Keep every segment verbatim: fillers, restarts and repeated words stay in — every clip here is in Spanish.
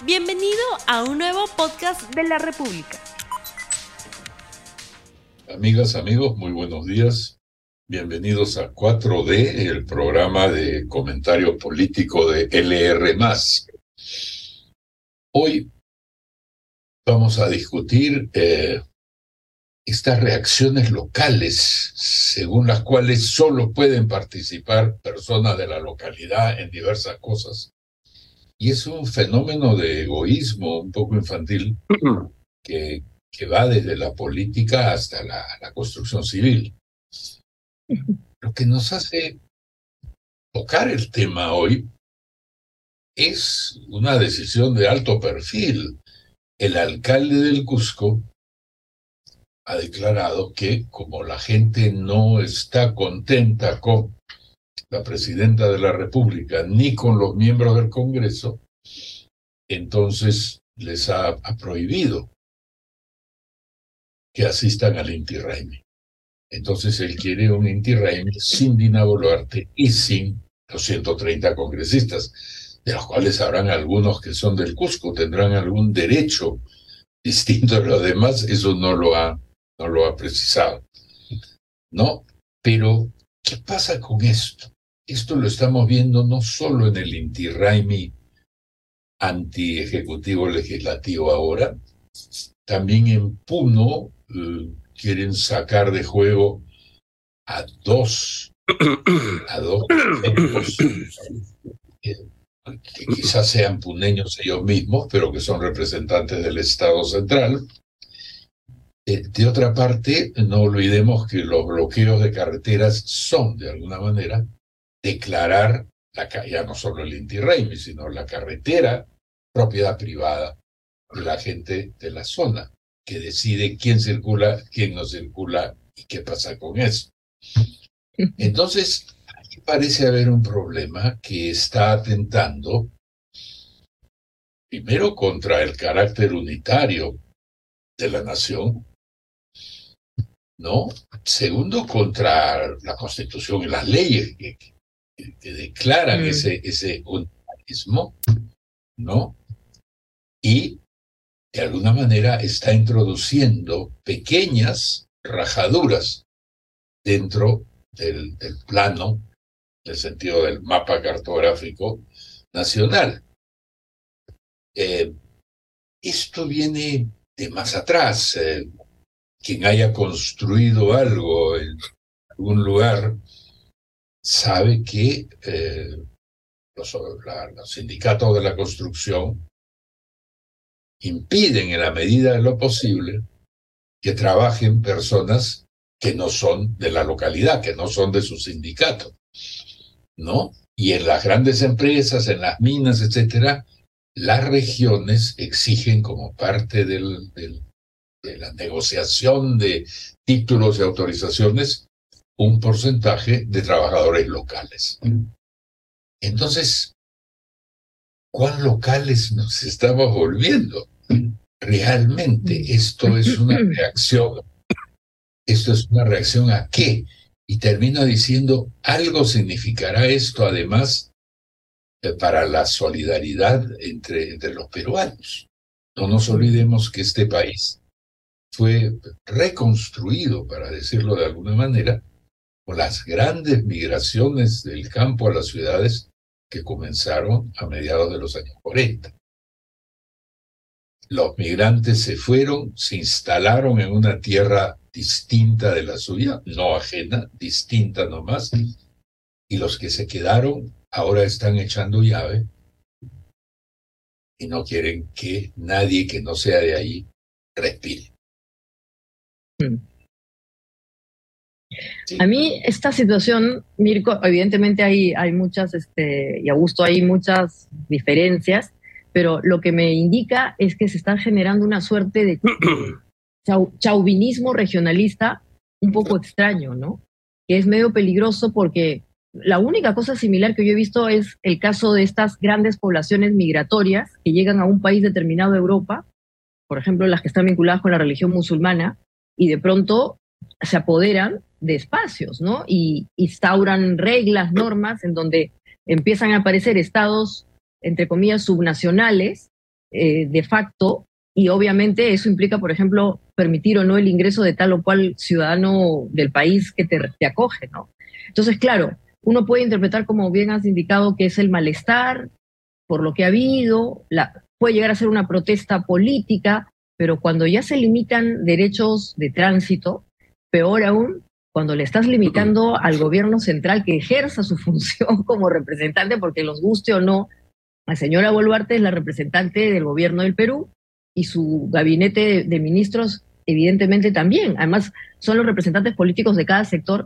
Bienvenido a un nuevo podcast de la República. Amigas, amigos, muy buenos días. Bienvenidos a cuatro D, el programa de comentario político de L R más. Hoy vamos a discutir eh, estas reacciones locales, según las cuales solo pueden participar personas de la localidad en diversas cosas. Y es un fenómeno de egoísmo un poco infantil que, que va desde la política hasta la, la construcción civil. Lo que nos hace tocar el tema hoy es una decisión de alto perfil. El alcalde del Cusco ha declarado que, como la gente no está contenta con la presidenta de la República ni con los miembros del Congreso, entonces les ha, ha prohibido que asistan al Inti Raymi. Entonces él quiere un Inti Raymi sin Dina Boluarte y sin los ciento treinta congresistas, de los cuales habrán algunos que son del Cusco, tendrán algún derecho distinto de los demás, eso no lo ha, no lo ha precisado, ¿no? Pero, ¿qué pasa con esto? Esto lo estamos viendo no solo en el Inti Raymi anti-ejecutivo legislativo ahora, también en Puno eh, quieren sacar de juego a dos, a dos equipos, eh, que quizás sean puneños ellos mismos, pero que son representantes del Estado central. Eh, de otra parte, no olvidemos que los bloqueos de carreteras son, de alguna manera, declarar la, ya no solo el Inti Raymi, sino la carretera propiedad privada de la gente de la zona, que decide quién circula, quién no circula y qué pasa con eso. Entonces, aquí parece haber un problema que está atentando primero contra el carácter unitario de la nación, ¿no? Segundo, contra la Constitución y las leyes que, que, que declaran mm. ese, ese unitarismo, ¿no? Y de alguna manera está introduciendo pequeñas rajaduras dentro del, del plano, del sentido del mapa cartográfico nacional. Eh, esto viene de más atrás. Eh, quien haya construido algo en algún lugar sabe que eh, los, la, los sindicatos de la construcción impiden en la medida de lo posible que trabajen personas que no son de la localidad, que no son de su sindicato, ¿no? Y en las grandes empresas, en las minas, etcétera, las regiones exigen como parte del, del, de la negociación de títulos y autorizaciones un porcentaje de trabajadores locales. Entonces, ¿cuán locales nos estamos volviendo? Realmente esto es una reacción. ¿Esto es una reacción a qué? Y termino diciendo, algo significará esto además eh, para la solidaridad entre, entre los peruanos. No nos olvidemos que este país fue reconstruido, para decirlo de alguna manera, con las grandes migraciones del campo a las ciudades que comenzaron a mediados de los años cuarenta. Los migrantes se fueron, se instalaron en una tierra distinta de la suya, no ajena, distinta nomás, y los que se quedaron ahora están echando llave y no quieren que nadie que no sea de ahí respire. Sí. A mí esta situación, Mirko, evidentemente hay, hay muchas, este, y Augusto, hay muchas diferencias, pero lo que me indica es que se está generando una suerte de chau, chauvinismo regionalista un poco extraño, ¿no? Que es medio peligroso porque la única cosa similar que yo he visto es el caso de estas grandes poblaciones migratorias que llegan a un país determinado de Europa, por ejemplo, las que están vinculadas con la religión musulmana, y de pronto se apoderan de espacios, ¿no? Y instauran reglas, normas, en donde empiezan a aparecer estados, entre comillas, subnacionales, eh, de facto, y obviamente eso implica, por ejemplo, permitir o no el ingreso de tal o cual ciudadano del país que te, te acoge, ¿no? Entonces, claro, uno puede interpretar, como bien has indicado, que es el malestar por lo que ha habido, la, puede llegar a ser una protesta política, pero cuando ya se limitan derechos de tránsito, peor aún, cuando le estás limitando al gobierno central que ejerza su función como representante, porque los guste o no, la señora Boluarte es la representante del gobierno del Perú y su gabinete de, de ministros evidentemente también. Además, son los representantes políticos de cada sector.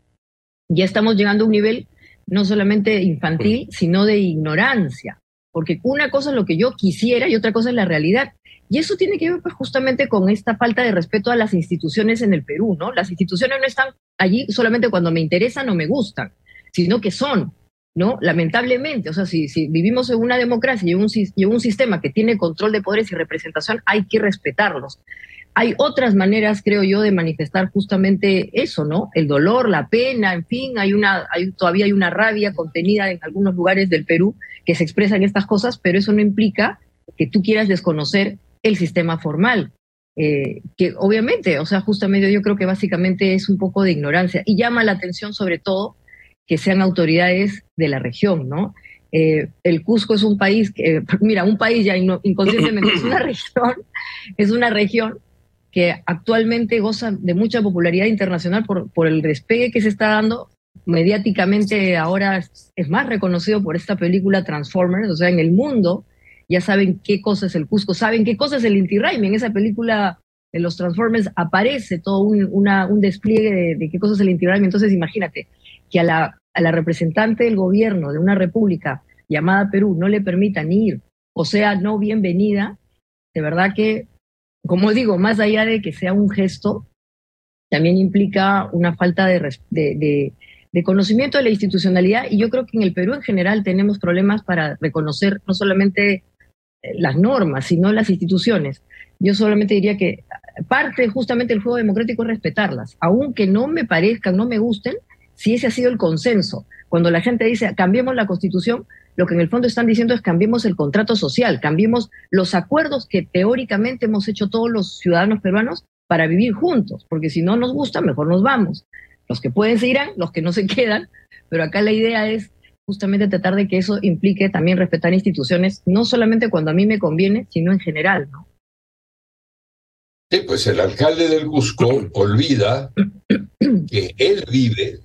Ya estamos llegando a un nivel no solamente infantil, sino de ignorancia. Porque una cosa es lo que yo quisiera y otra cosa es la realidad. Y eso tiene que ver pues, justamente con esta falta de respeto a las instituciones en el Perú, ¿no? Las instituciones no están allí solamente cuando me interesan o me gustan, sino que son, ¿no? Lamentablemente, o sea, si, si vivimos en una democracia y en un, y en un sistema que tiene control de poderes y representación, hay que respetarlos. Hay otras maneras, creo yo, de manifestar justamente eso, ¿no? El dolor, la pena, en fin, hay una, hay, todavía hay una rabia contenida en algunos lugares del Perú que se expresan estas cosas, pero eso no implica que tú quieras desconocer el sistema formal, eh, que obviamente, o sea, justamente yo creo que básicamente es un poco de ignorancia y llama la atención sobre todo que sean autoridades de la región, ¿no? Eh, el Cusco es un país, que, mira, un país ya inconscientemente es una región, es una región que actualmente goza de mucha popularidad internacional por, por el despegue que se está dando mediáticamente. Ahora es más reconocido por esta película Transformers, o sea, en el mundo ya saben qué cosa es el Cusco, saben qué cosa es el Inti Raymi. En esa película de los Transformers aparece todo un, una, un despliegue de, de qué cosa es el Inti Raymi. Entonces imagínate que a la, a la representante del gobierno de una república llamada Perú no le permitan ir, o sea, no bienvenida, de verdad que, como digo, más allá de que sea un gesto, también implica una falta de, de, de, de conocimiento de la institucionalidad, y yo creo que en el Perú en general tenemos problemas para reconocer no solamente las normas, sino las instituciones. Yo solamente diría que parte justamente del juego democrático es respetarlas, aunque no me parezcan, no me gusten, si ese ha sido el consenso. Cuando la gente dice cambiemos la Constitución, lo que en el fondo están diciendo es cambiemos el contrato social, cambiemos los acuerdos que teóricamente hemos hecho todos los ciudadanos peruanos para vivir juntos, porque si no nos gusta, mejor nos vamos. Los que pueden se irán, los que no se quedan, pero acá la idea es justamente tratar de que eso implique también respetar instituciones, no solamente cuando a mí me conviene, sino en general, ¿no? Sí, pues el alcalde del Cusco olvida que él vive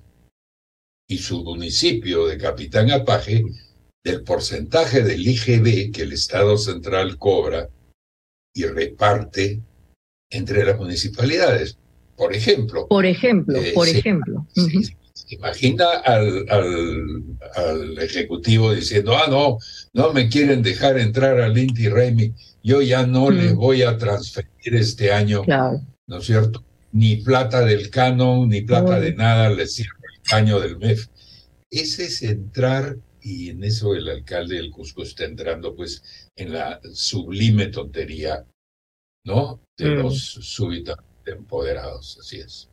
y su municipio de Capitán Apaje del porcentaje del I G B que el Estado central cobra y reparte entre las municipalidades. Por ejemplo. Por ejemplo, eh, por se, ejemplo. Se, uh-huh. se imagina al, al, al Ejecutivo diciendo, ah, no, no me quieren dejar entrar al Inti Raymi, yo ya no uh-huh. le voy a transferir este año, claro. ¿no es cierto? Ni plata del canon, ni plata uh-huh. de nada, le sirve el año del M E F. Ese es entrar, y en eso el alcalde del Cusco está entrando, pues, en la sublime tontería, ¿no? De uh-huh. los súbitamente empoderados, así es.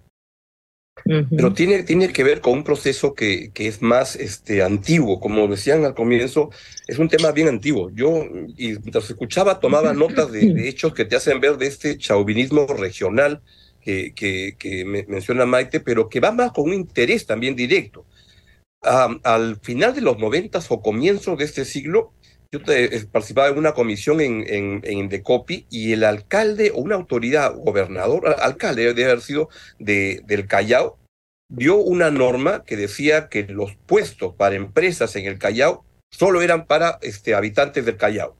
Pero tiene, tiene que ver con un proceso que, que es más este, antiguo, como decían al comienzo, es un tema bien antiguo. Yo, y mientras escuchaba, tomaba notas de, de hechos que te hacen ver de este chauvinismo regional que, que, que me, menciona Maite, pero que va más con un interés también directo. Um, al final de los noventas o comienzos de este siglo, yo te, participaba en una comisión en, en, en Indecopi, y el alcalde o una autoridad, gobernador, alcalde debe haber sido de, del Callao, dio una norma que decía que los puestos para empresas en el Callao solo eran para este, habitantes del Callao.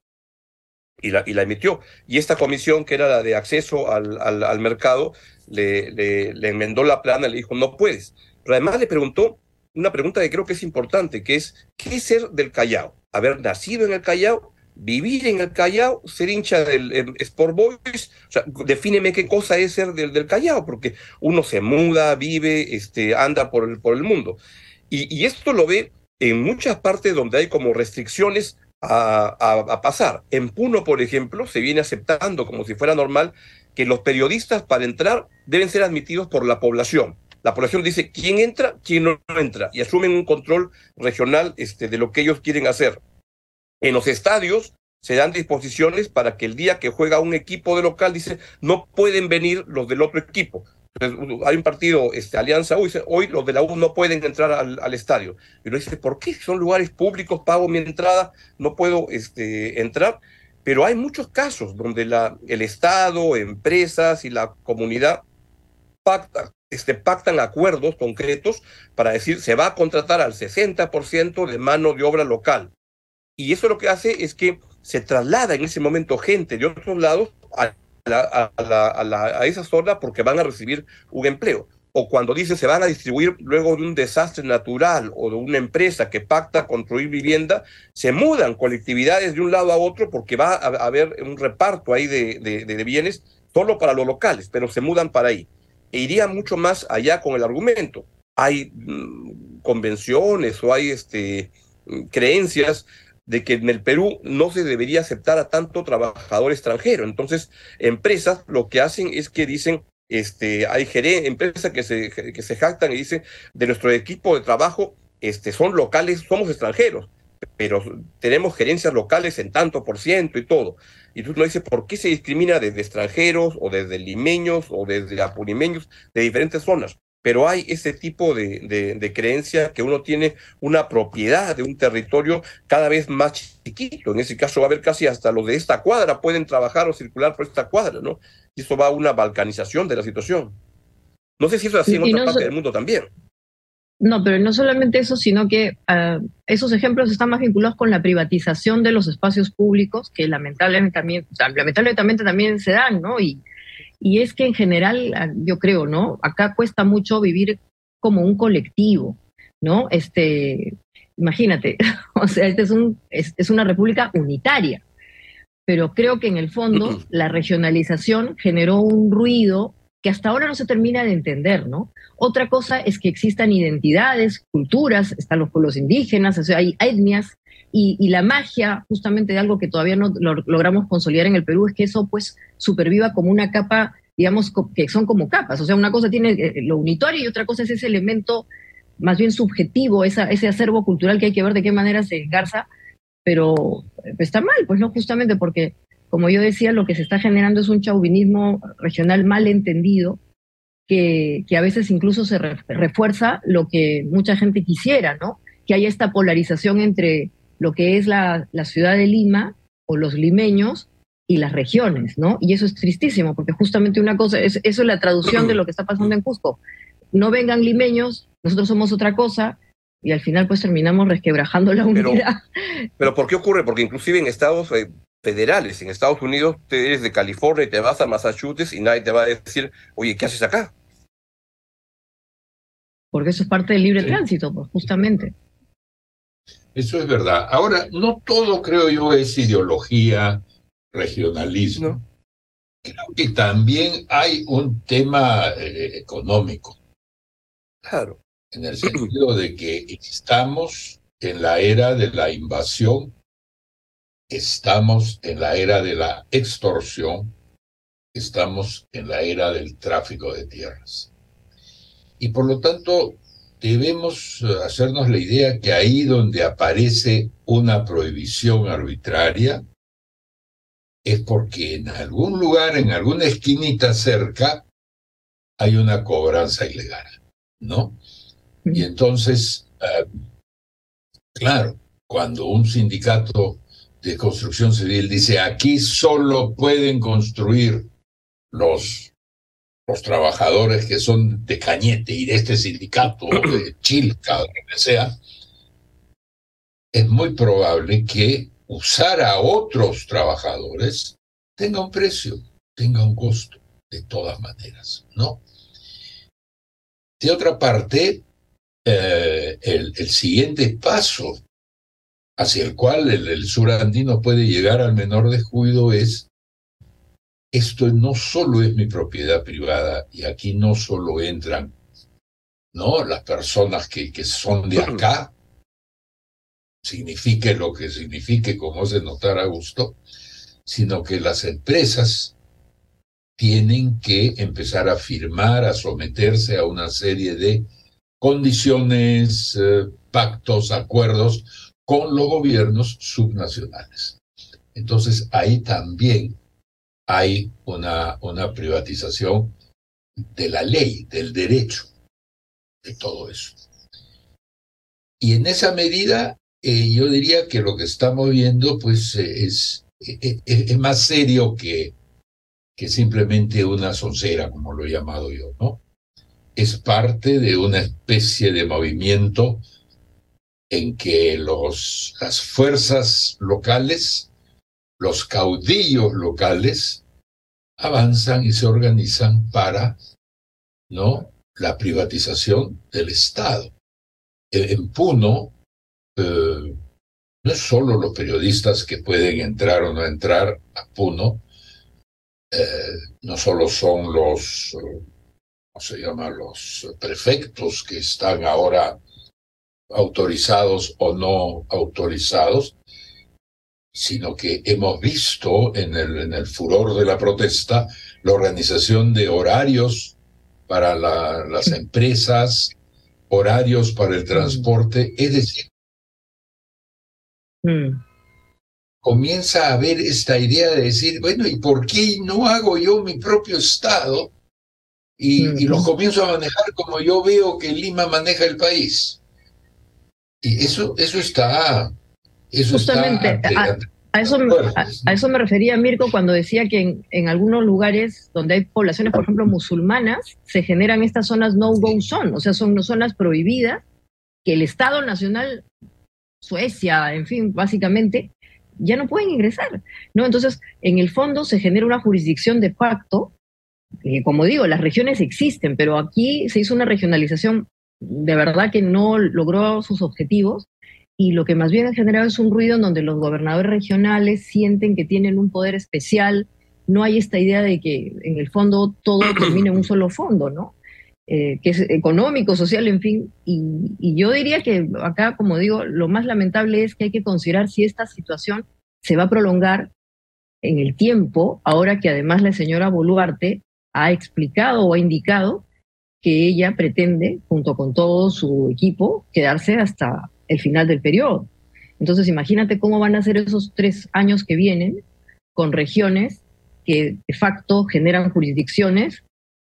Y la, y la emitió. Y esta comisión, que era la de acceso al, al, al mercado, le, le, le enmendó la plana y le dijo, no puedes. Pero además le preguntó una pregunta que creo que es importante, que es, ¿qué es ser del Callao? Haber nacido en el Callao, vivir en el Callao, ser hincha del eh, Sport Boys. O sea, defíneme qué cosa es ser del, del Callao, porque uno se muda, vive, este, anda por el, por el mundo. Y, y esto lo ve en muchas partes donde hay como restricciones a, a, a pasar. En Puno, por ejemplo, se viene aceptando como si fuera normal que los periodistas para entrar deben ser admitidos por la población. La población dice quién entra, quién no entra, y asumen un control regional este, de lo que ellos quieren hacer. En los estadios se dan disposiciones para que el día que juega un equipo de local, dice, no pueden venir los del otro equipo. Entonces, hay un partido, este, Alianza U, dice, hoy los de la U no pueden entrar al, al estadio. Y uno dice, ¿por qué? Son lugares públicos, pago mi entrada, no puedo este, entrar. Pero hay muchos casos donde la, el Estado, empresas y la comunidad pactan, este, pactan acuerdos concretos para decir, se va a contratar al sesenta por ciento de mano de obra local. Y eso lo que hace es que se traslada en ese momento gente de otros lados a, la, a, la, a, la, a esa zona porque van a recibir un empleo. O cuando dicen se van a distribuir luego de un desastre natural o de una empresa que pacta construir vivienda, se mudan colectividades de un lado a otro porque va a, a haber un reparto ahí de, de, de bienes solo para los locales, pero se mudan para ahí. E iría mucho más allá con el argumento. Hay mmm, convenciones o hay este, creencias de que en el Perú no se debería aceptar a tanto trabajador extranjero. Entonces, empresas lo que hacen es que dicen, este, hay empresas que se, que se jactan y dicen, de nuestro equipo de trabajo este, son locales, somos extranjeros, pero tenemos gerencias locales en tanto por ciento y todo. Y tú no dices, ¿por qué se discrimina desde extranjeros o desde limeños o desde apurimeños de diferentes zonas? Pero hay ese tipo de, de, de creencia que uno tiene una propiedad de un territorio cada vez más chiquito. En ese caso va a haber casi hasta los de esta cuadra pueden trabajar o circular por esta cuadra, ¿no? Y eso va a una balcanización de la situación. No sé si eso es así en y otra no parte so del mundo también. No, pero no solamente eso, sino que uh, esos ejemplos están más vinculados con la privatización de los espacios públicos, que lamentablemente también, o sea, lamentablemente también se dan, ¿no? Y Y es que en general, yo creo, ¿no? Acá cuesta mucho vivir como un colectivo, ¿no? Este, imagínate, o sea, este es, un, es, es una república unitaria, pero creo que en el fondo la regionalización generó un ruido que hasta ahora no se termina de entender, ¿no? Otra cosa es que existan identidades, culturas, están los pueblos indígenas, o sea, hay etnias, y, y la magia justamente de algo que todavía no lo, logramos consolidar en el Perú es que eso pues superviva como una capa, digamos, que son como capas, o sea, una cosa tiene lo unitario y otra cosa es ese elemento más bien subjetivo, esa, ese acervo cultural que hay que ver de qué manera se engarza, pero está mal, pues no, justamente porque, como yo decía, lo que se está generando es un chauvinismo regional mal entendido, que, que a veces incluso se re, refuerza lo que mucha gente quisiera, ¿no? Que haya esta polarización entre lo que es la, la ciudad de Lima o los limeños y las regiones, ¿no? Y eso es tristísimo, porque justamente una cosa, es, eso es la traducción de lo que está pasando en Cusco. No vengan limeños, nosotros somos otra cosa, y al final pues terminamos resquebrajando la unidad. Pero, pero ¿por qué ocurre? Porque inclusive en estados eh, federales, en Estados Unidos, te eres de California y te vas a Massachusetts y nadie te va a decir, oye, ¿qué haces acá? Porque eso es parte del libre Sí. tránsito, pues justamente. Eso es verdad. Ahora, no todo, creo yo, es ideología, regionalismo. No. Creo que también hay un tema eh, económico, Claro. en el sentido de que estamos en la era de la invasión, estamos en la era de la extorsión, estamos en la era del tráfico de tierras. Y por lo tanto, debemos hacernos la idea que ahí donde aparece una prohibición arbitraria es porque en algún lugar, en alguna esquinita cerca, hay una cobranza ilegal, ¿no? Y entonces, eh, claro, cuando un sindicato de construcción civil dice aquí solo pueden construir los, los trabajadores que son de Cañete y de este sindicato, o de Chilca, o lo que sea, es muy probable que usar a otros trabajadores tenga un precio, tenga un costo, de todas maneras, ¿no? De otra parte, eh, el, el siguiente paso hacia el cual el, el surandino puede llegar al menor descuido es, esto no solo es mi propiedad privada, y aquí no solo entran, ¿no?, las personas que, que son de acá, signifique lo que signifique, como se notará a gusto, sino que las empresas tienen que empezar a firmar, a someterse a una serie de condiciones, eh, pactos, acuerdos con los gobiernos subnacionales. Entonces ahí también hay una, una privatización de la ley, del derecho, de todo eso. Y en esa medida, eh, yo diría que lo que estamos viendo pues eh, es, es, es más serio que, que simplemente una soncera, como lo he llamado yo, ¿no? Es parte de una especie de movimiento en que los, las fuerzas locales, los caudillos locales, avanzan y se organizan para, ¿no?, la privatización del Estado. En, en Puno, eh, no es solo los periodistas que pueden entrar o no entrar a Puno, eh, no solo son los, eh, ¿cómo se llama?, los prefectos que están ahora autorizados o no autorizados, sino que hemos visto en el, en el furor de la protesta la organización de horarios para la, las empresas, horarios para el transporte, es decir, mm. comienza a haber esta idea de decir, bueno, ¿y por qué no hago yo mi propio Estado? Y, mm. y los comienzo a manejar como yo veo que Lima maneja el país. Y eso, eso está... Eso Justamente, está ante, a, ante a, eso, a, a eso me refería Mirko cuando decía que en, en algunos lugares donde hay poblaciones, por ejemplo, musulmanas, se generan estas zonas no-go zone, o sea, son zonas prohibidas que el Estado Nacional, Suecia, en fin, básicamente, ya no pueden ingresar, ¿no? Entonces, en el fondo se genera una jurisdicción de facto, que, como digo, las regiones existen, pero aquí se hizo una regionalización de verdad que no logró sus objetivos, y lo que más bien ha generado es un ruido en donde los gobernadores regionales sienten que tienen un poder especial. No hay esta idea de que en el fondo todo termine en un solo fondo, ¿no? Eh, que es económico, social, en fin. Y, y yo diría que acá, como digo, lo más lamentable es que hay que considerar si esta situación se va a prolongar en el tiempo, ahora que además la señora Boluarte ha explicado o ha indicado que ella pretende, junto con todo su equipo, quedarse hasta el final del periodo. Entonces, imagínate cómo van a ser esos tres años que vienen con regiones que de facto generan jurisdicciones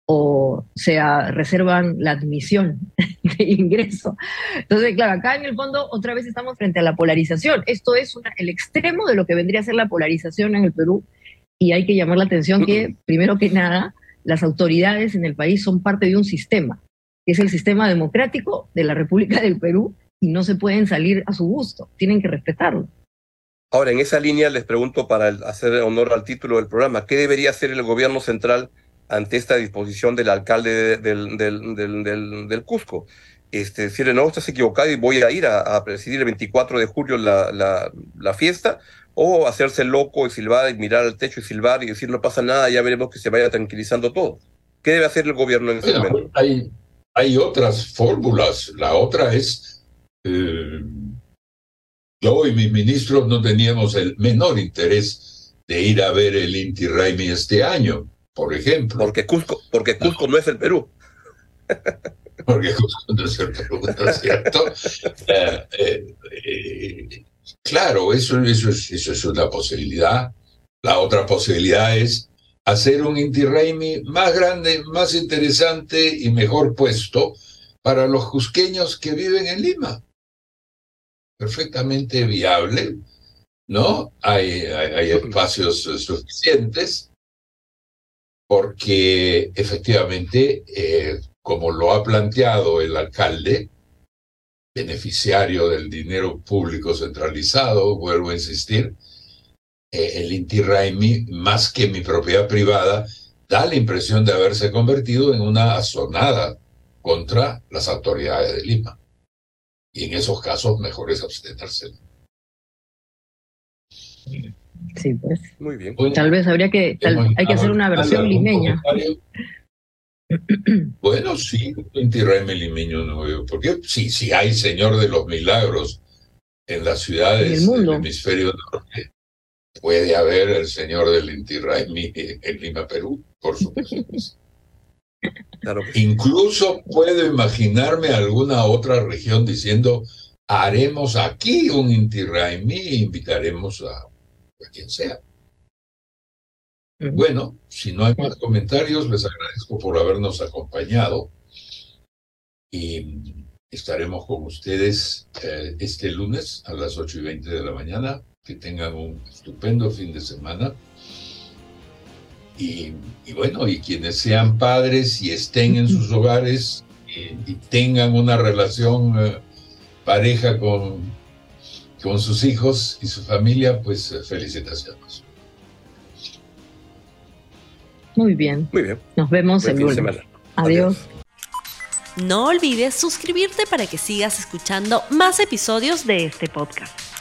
o sea, reservan la admisión de ingreso. Entonces, claro, acá en el fondo otra vez estamos frente a la polarización. Esto es una, el extremo de lo que vendría a ser la polarización en el Perú, y hay que llamar la atención que, primero que nada, las autoridades en el país son parte de un sistema, que es el sistema democrático de la República del Perú, y no se pueden salir a su gusto, tienen que respetarlo. Ahora, en esa línea les pregunto, para hacer honor al título del programa, ¿qué debería hacer el gobierno central ante esta disposición del alcalde del, del, del, del, del Cusco? Este, decirle, no, estás equivocado y voy a ir a, a presidir el veinticuatro de julio la, la, la fiesta, o hacerse loco y silbar y mirar al techo y silbar y decir no pasa nada, ya veremos que se vaya tranquilizando todo. ¿Qué debe hacer el gobierno en ese bueno, momento? Hay, hay otras fórmulas. La otra es Eh, yo y mis ministros no teníamos el menor interés de ir a ver el Inti Raymi este año, por ejemplo. Porque Cusco, porque Cusco no, no es el Perú. Porque Cusco no es el Perú, ¿no es cierto? eh, eh, eh, claro, eso, eso, es, eso es una posibilidad. La otra posibilidad es hacer un Inti Raymi más grande, más interesante y mejor puesto para los cusqueños que viven en Lima. Perfectamente viable, ¿no? Hay, hay, hay espacios suficientes, porque efectivamente, eh, como lo ha planteado el alcalde, beneficiario del dinero público centralizado, vuelvo a insistir, eh, el Inti Raymi, más que mi propiedad privada, da la impresión de haberse convertido en una azonada contra las autoridades de Lima. Y en esos casos, mejor es abstenerse. Sí, pues. Muy bien. Bueno, tal vez habría que, tal, hay que hacer una versión limeña. Bueno, sí, Inti Raymi limeño no veo. Porque sí, sí hay Señor de los Milagros en las ciudades del hemisferio norte. Puede haber el Señor del Inti Raymi en Lima, Perú, por supuesto. Claro que sí. Incluso puedo imaginarme alguna otra región diciendo, haremos aquí un Inti Raymi e invitaremos a, a quien sea. Bueno, si no hay más comentarios, les agradezco por habernos acompañado y estaremos con ustedes eh, este lunes a las ocho y veinte de la mañana. Que tengan un estupendo fin de semana. Y, y bueno, y quienes sean padres y estén en sus hogares y, y tengan una relación eh, pareja con, con sus hijos y su familia, pues eh, felicitaciones. Muy bien. Muy bien. Nos vemos el lunes. Semana. Adiós. No olvides suscribirte para que sigas escuchando más episodios de este podcast.